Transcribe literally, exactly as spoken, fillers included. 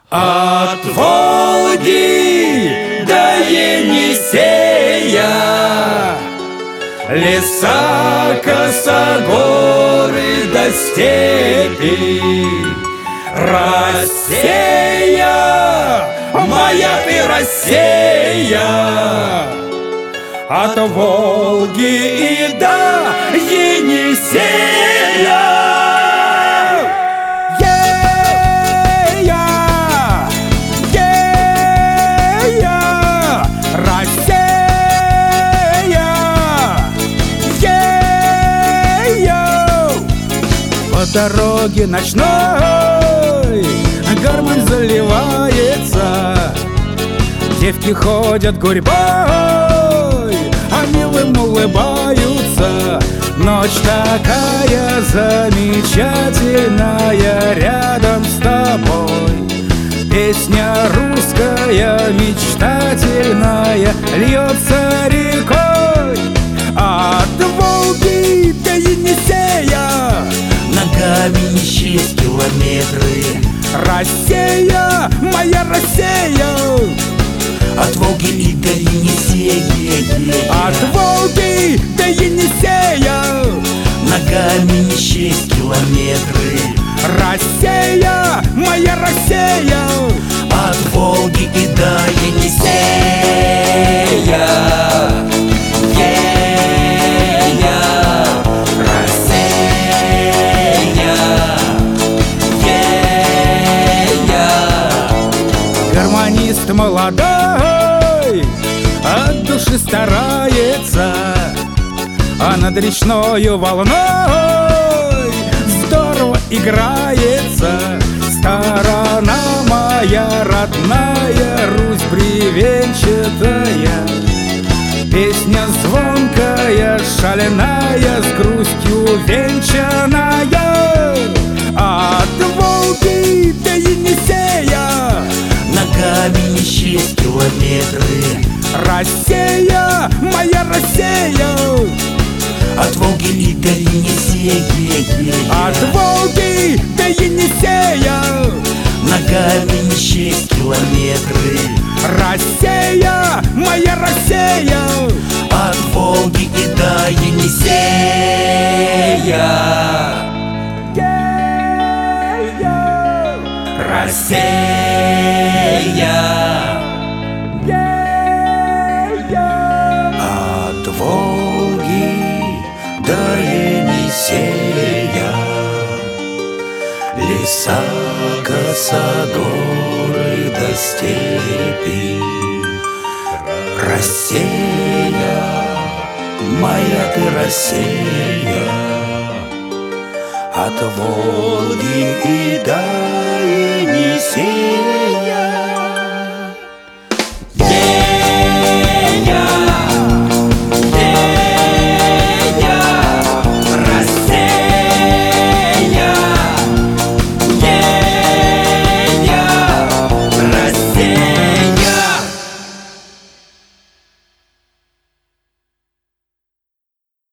От Волги до Енисея, леса, косогоры до степи. Россия, моя ты Россия, от Волги и до Енисея. По дороге ночной гармонь заливается, девки ходят гурьбой, а милым улыбаются. Ночь такая замечательная рядом с тобой. Песня русская мечтательная льется рекой. От Волги до Енисея ногами не счесть километры. Россия, моя Россия, от Волги и до Енисея. От Волги до Енисея ногами не счесть километры. Россия, моя Россия, от Волги и до Енисея. Гармонист молодой от души старается, а над речною волной здорово играется. Сторона моя родная, Русь бревенчатая, песня звонкая, шаленая, с грустью венчаная. От Волги до Енисея ногами не счесть километры. Россия, моя Россия, от Волги и до Енисея. От Волги до Енисея ногами не счесть километры. Россия, моя Россия, от Волги и до Енисея. Россия, от Волги до Енисея, леса, косогоры до степи. Россия, моя ты Россия, от Волги и до Енисея.